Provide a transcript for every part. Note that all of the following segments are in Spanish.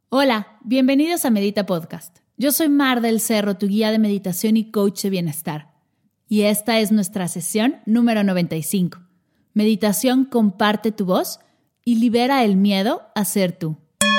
Hola, bienvenidos a Medita Podcast. Yo soy Mar del Cerro, tu guía de meditación y coach de bienestar. Y esta es nuestra sesión número 95. Meditación comparte tu voz y libera el miedo a ser tú.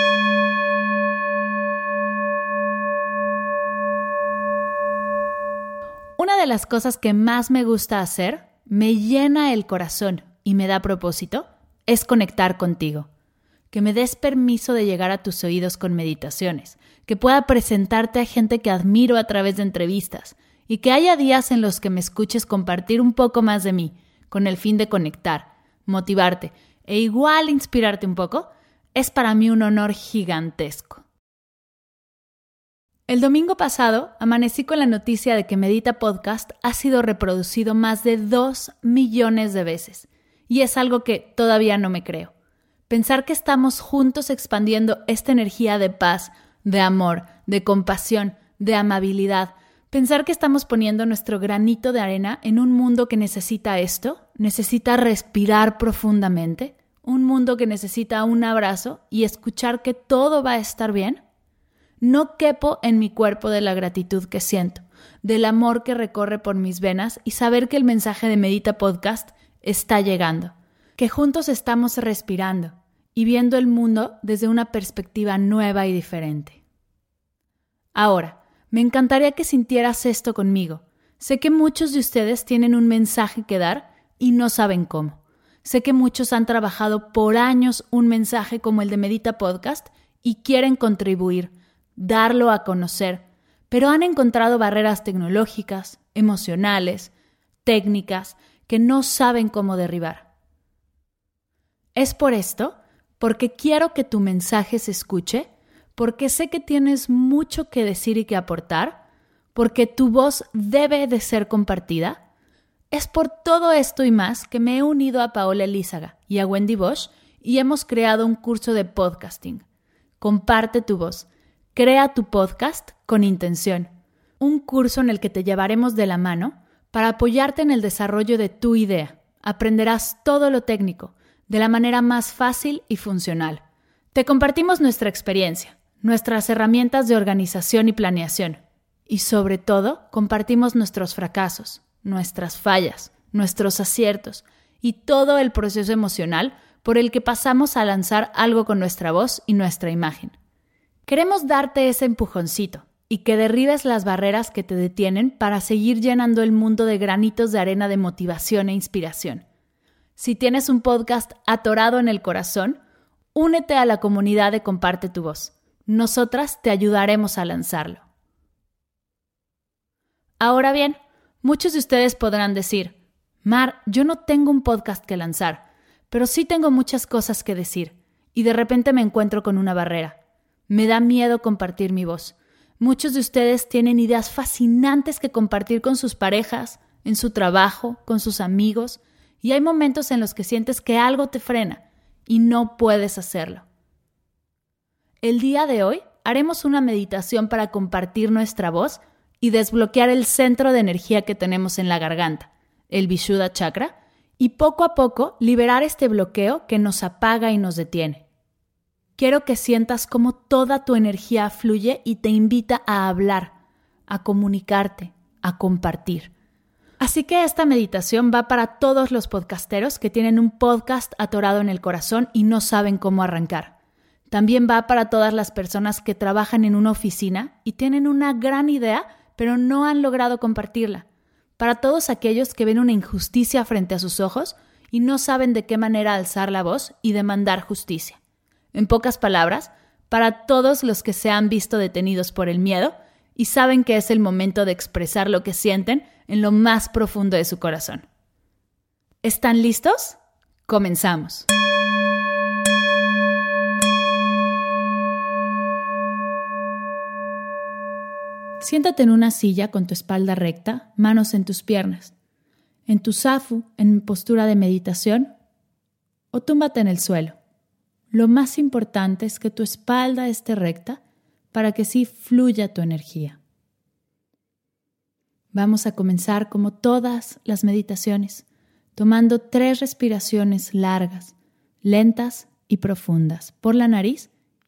Una de las cosas que más me gusta hacer, me llena el corazón y me da propósito, es conectar contigo. Que me des permiso de llegar a tus oídos con meditaciones, que pueda presentarte a gente que admiro a través de entrevistas y que haya días en los que me escuches compartir un poco más de mí, con el fin de conectar, motivarte e igual inspirarte un poco, es para mí un honor gigantesco. El domingo pasado amanecí con la noticia de que Medita Podcast ha sido reproducido más de 2 millones de veces y es algo que todavía no me creo. Pensar que estamos juntos expandiendo esta energía de paz, de amor, de compasión, de amabilidad. Pensar que estamos poniendo nuestro granito de arena en un mundo que necesita esto, necesita respirar profundamente, un mundo que necesita un abrazo y escuchar que todo va a estar bien. No quepo en mi cuerpo de la gratitud que siento, del amor que recorre por mis venas y saber que el mensaje de Medita Podcast está llegando. Que juntos estamos respirando y viendo el mundo desde una perspectiva nueva y diferente. Ahora, me encantaría que sintieras esto conmigo. Sé que muchos de ustedes tienen un mensaje que dar y no saben cómo. Sé que muchos han trabajado por años un mensaje como el de Medita Podcast y quieren contribuir, darlo a conocer, pero han encontrado barreras tecnológicas, emocionales, técnicas, que no saben cómo derribar. Es por esto, porque quiero que tu mensaje se escuche, porque sé que tienes mucho que decir y que aportar, porque tu voz debe de ser compartida. Es por todo esto y más que me he unido a Paola Elízaga y a Wendy Bosch y hemos creado un curso de podcasting. Comparte tu voz, crea tu podcast con intención. Un curso en el que te llevaremos de la mano para apoyarte en el desarrollo de tu idea. Aprenderás todo lo técnico, de la manera más fácil y funcional. Te compartimos nuestra experiencia, nuestras herramientas de organización y planeación. Y sobre todo, compartimos nuestros fracasos, nuestras fallas, nuestros aciertos y todo el proceso emocional por el que pasamos a lanzar algo con nuestra voz y nuestra imagen. Queremos darte ese empujoncito y que derribes las barreras que te detienen para seguir llenando el mundo de granitos de arena de motivación e inspiración. Si tienes un podcast atorado en el corazón, únete a la comunidad de Comparte tu Voz. Nosotras te ayudaremos a lanzarlo. Ahora bien, muchos de ustedes podrán decir, Mar, yo no tengo un podcast que lanzar, pero sí tengo muchas cosas que decir y de repente me encuentro con una barrera. Me da miedo compartir mi voz. Muchos de ustedes tienen ideas fascinantes que compartir con sus parejas, en su trabajo, con sus amigos, y hay momentos en los que sientes que algo te frena y no puedes hacerlo. El día de hoy haremos una meditación para compartir nuestra voz y desbloquear el centro de energía que tenemos en la garganta, el Vishuddha Chakra, y poco a poco liberar este bloqueo que nos apaga y nos detiene. Quiero que sientas cómo toda tu energía fluye y te invita a hablar, a comunicarte, a compartir. Así que esta meditación va para todos los podcasteros que tienen un podcast atorado en el corazón y no saben cómo arrancar. También va para todas las personas que trabajan en una oficina y tienen una gran idea, pero no han logrado compartirla. Para todos aquellos que ven una injusticia frente a sus ojos y no saben de qué manera alzar la voz y demandar justicia. En pocas palabras, para todos los que se han visto detenidos por el miedo y saben que es el momento de expresar lo que sienten en lo más profundo de su corazón. ¿Están listos? Comenzamos. Siéntate en una silla con tu espalda recta, manos en tus piernas, en tu zafu, en postura de meditación, o túmbate en el suelo. Lo más importante es que tu espalda esté recta para que sí fluya tu energía. Vamos a comenzar como todas las meditaciones, tomando 3 respiraciones largas, lentas y profundas por la nariz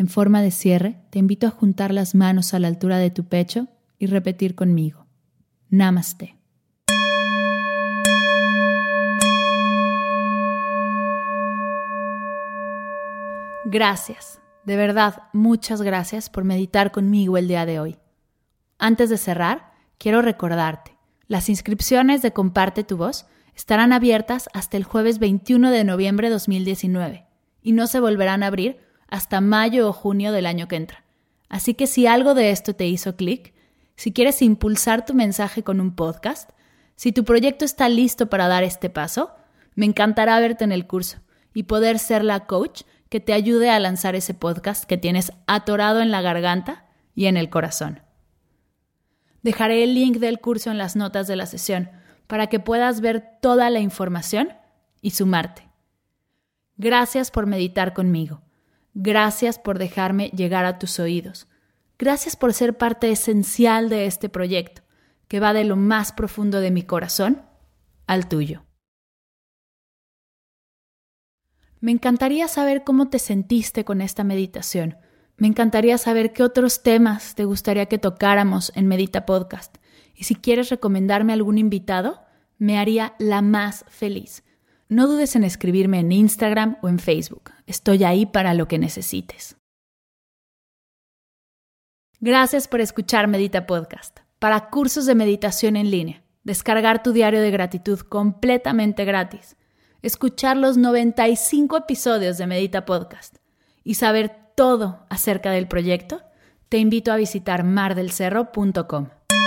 En forma de cierre, te invito a juntar las manos a la altura de tu pecho y repetir conmigo. Namaste. Gracias, de verdad, muchas gracias por meditar conmigo el día de hoy. Antes de cerrar, quiero recordarte, las inscripciones de Comparte tu Voz estarán abiertas hasta el jueves 21 de noviembre de 2019 y no se volverán a abrir hasta mayo o junio del año que entra. Así que si algo de esto te hizo clic, si quieres impulsar tu mensaje con un podcast, si tu proyecto está listo para dar este paso, me encantará verte en el curso y poder ser la coach que te ayude a lanzar ese podcast que tienes atorado en la garganta y en el corazón. Dejaré el link del curso en las notas de la sesión para que puedas ver toda la información y sumarte. Gracias por meditar conmigo. Gracias por dejarme llegar a tus oídos. Gracias por ser parte esencial de este proyecto, que va de lo más profundo de mi corazón al tuyo. Me encantaría saber cómo te sentiste con esta meditación. Me encantaría saber qué otros temas te gustaría que tocáramos en Medita Podcast. Y si quieres recomendarme algún invitado, me haría la más feliz. No dudes en escribirme en Instagram o en Facebook. Estoy ahí para lo que necesites. Gracias por escuchar Medita Podcast. Para cursos de meditación en línea, descargar tu diario de gratitud completamente gratis, escuchar los 95 episodios de Medita Podcast y saber todo acerca del proyecto, te invito a visitar mardelcerro.com.